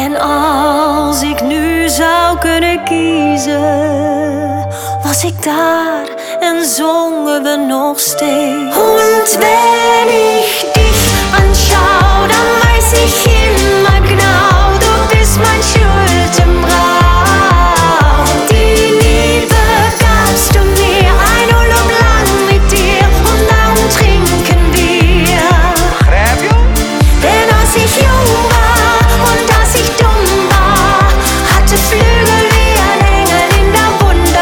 En als ik nu zou kunnen kiezen, was ik daar en zongen we nog steeds.